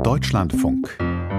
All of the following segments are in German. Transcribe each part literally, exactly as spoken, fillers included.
Deutschlandfunk.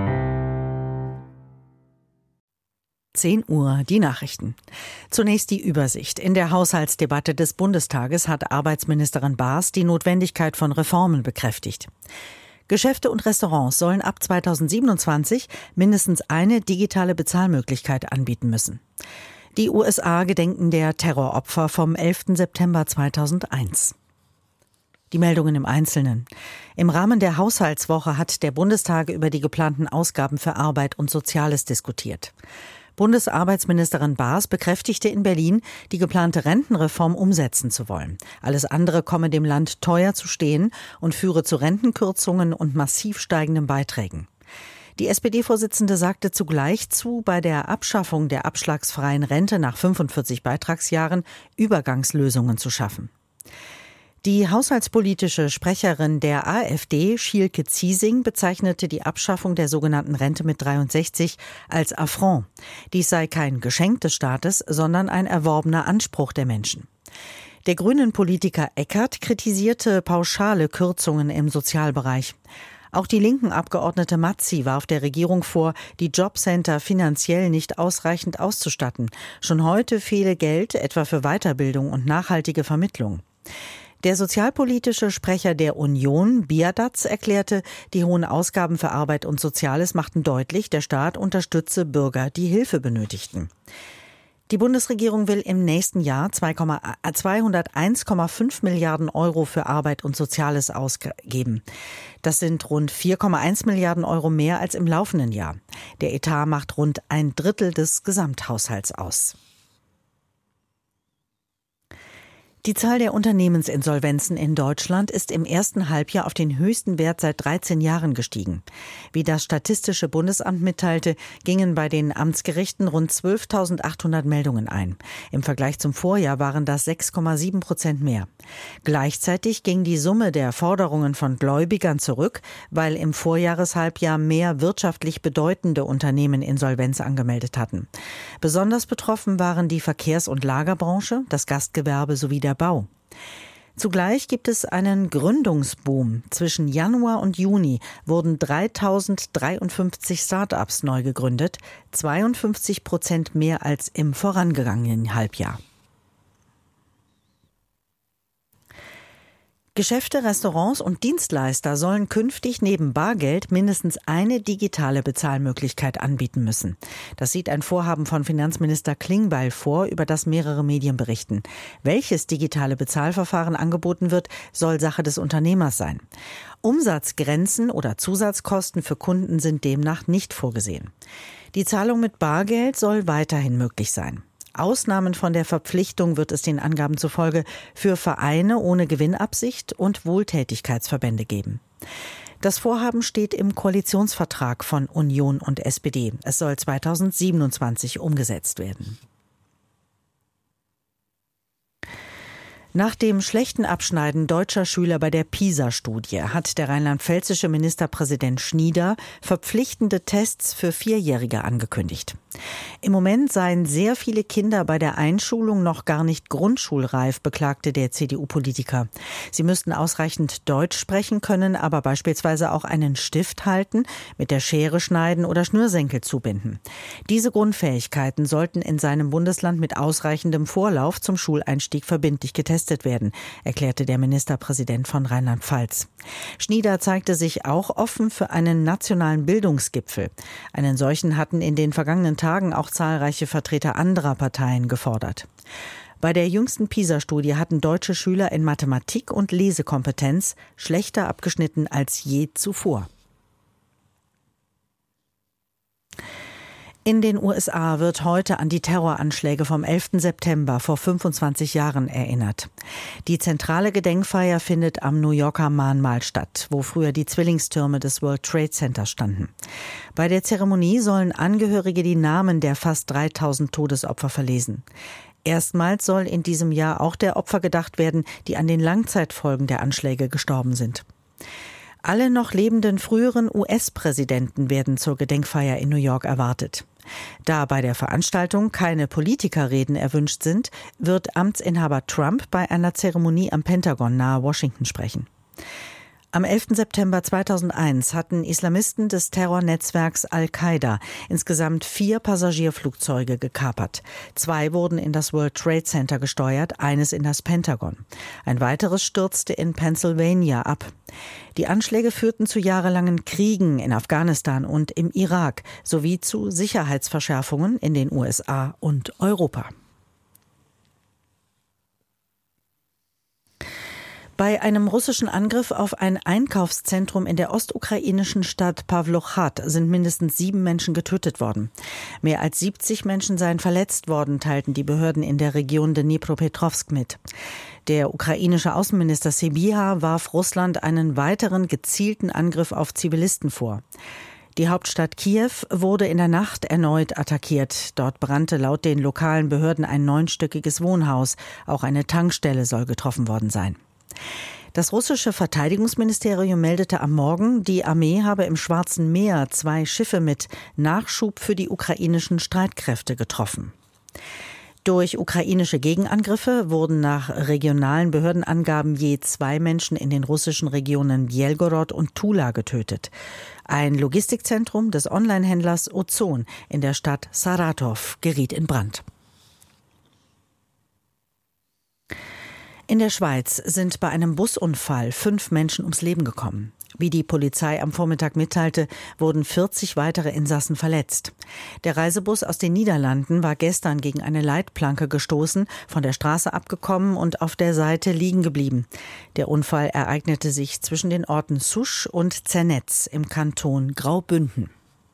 zehn Uhr, die Nachrichten. Zunächst die Übersicht. In der Haushaltsdebatte des Bundestages hat Arbeitsministerin Baas die Notwendigkeit von Reformen bekräftigt. Geschäfte und Restaurants sollen ab zweitausendsiebenundzwanzig mindestens eine digitale Bezahlmöglichkeit anbieten müssen. Die U S A gedenken der Terroropfer vom elften September zweitausendeins. Die Meldungen im Einzelnen. Im Rahmen der Haushaltswoche hat der Bundestag über die geplanten Ausgaben für Arbeit und Soziales diskutiert. Bundesarbeitsministerin Baas bekräftigte in Berlin, die geplante Rentenreform umsetzen zu wollen. Alles andere komme dem Land teuer zu stehen und führe zu Rentenkürzungen und massiv steigenden Beiträgen. Die S P D-Vorsitzende sagte zugleich zu, bei der Abschaffung der abschlagsfreien Rente nach fünfundvierzig Beitragsjahren Übergangslösungen zu schaffen. Die haushaltspolitische Sprecherin der AfD, Schielke Ziesing, bezeichnete die Abschaffung der sogenannten Rente mit dreiundsechzig als Affront. Dies sei kein Geschenk des Staates, sondern ein erworbener Anspruch der Menschen. Der grünen Politiker Eckert kritisierte pauschale Kürzungen im Sozialbereich. Auch die linken Abgeordnete Mazzi warf der Regierung vor, die Jobcenter finanziell nicht ausreichend auszustatten. Schon heute fehle Geld, etwa für Weiterbildung und nachhaltige Vermittlung. Der sozialpolitische Sprecher der Union, Biadatz, erklärte, die hohen Ausgaben für Arbeit und Soziales machten deutlich, der Staat unterstütze Bürger, die Hilfe benötigten. Die Bundesregierung will im nächsten Jahr zweihunderteins Komma fünf Milliarden Euro für Arbeit und Soziales ausgeben. Das sind rund vier Komma eins Milliarden Euro mehr als im laufenden Jahr. Der Etat macht rund ein Drittel des Gesamthaushalts aus. Die Zahl der Unternehmensinsolvenzen in Deutschland ist im ersten Halbjahr auf den höchsten Wert seit dreizehn Jahren gestiegen. Wie das Statistische Bundesamt mitteilte, gingen bei den Amtsgerichten rund zwölftausendachthundert Meldungen ein. Im Vergleich zum Vorjahr waren das sechs Komma sieben Prozent mehr. Gleichzeitig ging die Summe der Forderungen von Gläubigern zurück, weil im Vorjahreshalbjahr mehr wirtschaftlich bedeutende Unternehmen Insolvenz angemeldet hatten. Besonders betroffen waren die Verkehrs- und Lagerbranche, das Gastgewerbe sowie der Bau. Zugleich gibt es einen Gründungsboom. Zwischen Januar und Juni wurden dreitausenddreiundfünfzig Start-ups neu gegründet, zweiundfünfzig Prozent mehr als im vorangegangenen Halbjahr. Geschäfte, Restaurants und Dienstleister sollen künftig neben Bargeld mindestens eine digitale Bezahlmöglichkeit anbieten müssen. Das sieht ein Vorhaben von Finanzminister Klingbeil vor, über das mehrere Medien berichten. Welches digitale Bezahlverfahren angeboten wird, soll Sache des Unternehmers sein. Umsatzgrenzen oder Zusatzkosten für Kunden sind demnach nicht vorgesehen. Die Zahlung mit Bargeld soll weiterhin möglich sein. Ausnahmen von der Verpflichtung wird es den Angaben zufolge für Vereine ohne Gewinnabsicht und Wohltätigkeitsverbände geben. Das Vorhaben steht im Koalitionsvertrag von Union und S P D. Es soll zweitausendsiebenundzwanzig umgesetzt werden. Nach dem schlechten Abschneiden deutscher Schüler bei der PISA-Studie hat der rheinland-pfälzische Ministerpräsident Schnieder verpflichtende Tests für Vierjährige angekündigt. Im Moment seien sehr viele Kinder bei der Einschulung noch gar nicht grundschulreif, beklagte der C D U-Politiker. Sie müssten ausreichend Deutsch sprechen können, aber beispielsweise auch einen Stift halten, mit der Schere schneiden oder Schnürsenkel zubinden. Diese Grundfähigkeiten sollten in seinem Bundesland mit ausreichendem Vorlauf zum Schuleinstieg verbindlich getestet werden, erklärte der Ministerpräsident von Rheinland-Pfalz. Schnieder zeigte sich auch offen für einen nationalen Bildungsgipfel. Einen solchen hatten in den vergangenen Tagen auch zahlreiche Vertreter anderer Parteien gefordert. Bei der jüngsten PISA-Studie hatten deutsche Schüler in Mathematik und Lesekompetenz schlechter abgeschnitten als je zuvor. In den U S A wird heute an die Terroranschläge vom elften September vor fünfundzwanzig Jahren erinnert. Die zentrale Gedenkfeier findet am New Yorker Mahnmal statt, wo früher die Zwillingstürme des World Trade Center standen. Bei der Zeremonie sollen Angehörige die Namen der fast dreitausend Todesopfer verlesen. Erstmals soll in diesem Jahr auch der Opfer gedacht werden, die an den Langzeitfolgen der Anschläge gestorben sind. Alle noch lebenden früheren U S-Präsidenten werden zur Gedenkfeier in New York erwartet. Da bei der Veranstaltung keine Politikerreden erwünscht sind, wird Amtsinhaber Trump bei einer Zeremonie am Pentagon nahe Washington sprechen. Am elften September zweitausendeins hatten Islamisten des Terrornetzwerks Al-Qaida insgesamt vier Passagierflugzeuge gekapert. Zwei wurden in das World Trade Center gesteuert, eines in das Pentagon. Ein weiteres stürzte in Pennsylvania ab. Die Anschläge führten zu jahrelangen Kriegen in Afghanistan und im Irak sowie zu Sicherheitsverschärfungen in den U S A und Europa. Bei einem russischen Angriff auf ein Einkaufszentrum in der ostukrainischen Stadt Pawlochrad sind mindestens sieben Menschen getötet worden. Mehr als siebzig Menschen seien verletzt worden, teilten die Behörden in der Region Dnipropetrovsk mit. Der ukrainische Außenminister Sybiha warf Russland einen weiteren gezielten Angriff auf Zivilisten vor. Die Hauptstadt Kiew wurde in der Nacht erneut attackiert. Dort brannte laut den lokalen Behörden ein neunstöckiges Wohnhaus. Auch eine Tankstelle soll getroffen worden sein. Das russische Verteidigungsministerium meldete am Morgen, die Armee habe im Schwarzen Meer zwei Schiffe mit Nachschub für die ukrainischen Streitkräfte getroffen. Durch ukrainische Gegenangriffe wurden nach regionalen Behördenangaben je zwei Menschen in den russischen Regionen Bjelgorod und Tula getötet. Ein Logistikzentrum des Onlinehändlers Ozon in der Stadt Saratow geriet in Brand. In der Schweiz sind bei einem Busunfall fünf Menschen ums Leben gekommen. Wie die Polizei am Vormittag mitteilte, wurden vierzig weitere Insassen verletzt. Der Reisebus aus den Niederlanden war gestern gegen eine Leitplanke gestoßen, von der Straße abgekommen und auf der Seite liegen geblieben. Der Unfall ereignete sich zwischen den Orten Souche und Zernetz im Kanton Graubünden.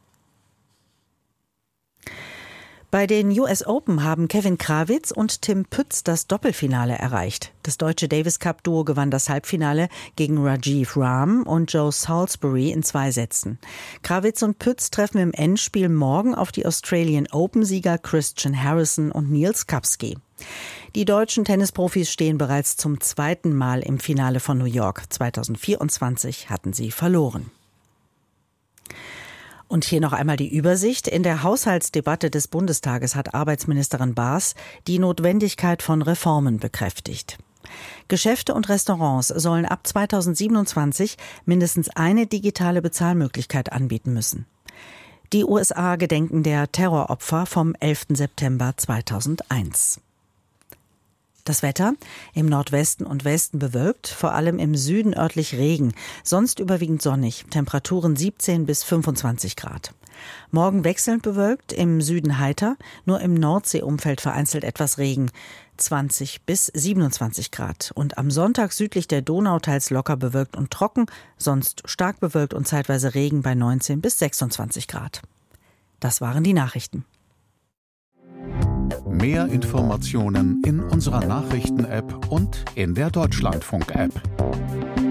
Bei den U S Open haben Kevin Krawitz und Tim Pütz das Doppelfinale erreicht. Das deutsche Davis-Cup-Duo gewann das Halbfinale gegen Rajiv Ram und Joe Salisbury in zwei Sätzen. Krawitz und Pütz treffen im Endspiel morgen auf die Australian Open-Sieger Christian Harrison und Niels Kapski. Die deutschen Tennisprofis stehen bereits zum zweiten Mal im Finale von New York. zweitausendvierundzwanzig hatten sie verloren. Und hier noch einmal die Übersicht. In der Haushaltsdebatte des Bundestages hat Arbeitsministerin Baas die Notwendigkeit von Reformen bekräftigt. Geschäfte und Restaurants sollen ab zweitausendsiebenundzwanzig mindestens eine digitale Bezahlmöglichkeit anbieten müssen. Die U S A gedenken der Terroropfer vom elften September zweitausendeins. Das Wetter: im Nordwesten und Westen bewölkt, vor allem im Süden örtlich Regen, sonst überwiegend sonnig, Temperaturen siebzehn bis fünfundzwanzig Grad. Morgen wechselnd bewölkt, im Süden heiter, nur im Nordseeumfeld vereinzelt etwas Regen, zwanzig bis siebenundzwanzig Grad. Und am Sonntag südlich der Donau teils locker bewölkt und trocken, sonst stark bewölkt und zeitweise Regen bei neunzehn bis sechsundzwanzig Grad. Das waren die Nachrichten. Mehr Informationen in unserer Nachrichten-App und in der Deutschlandfunk-App.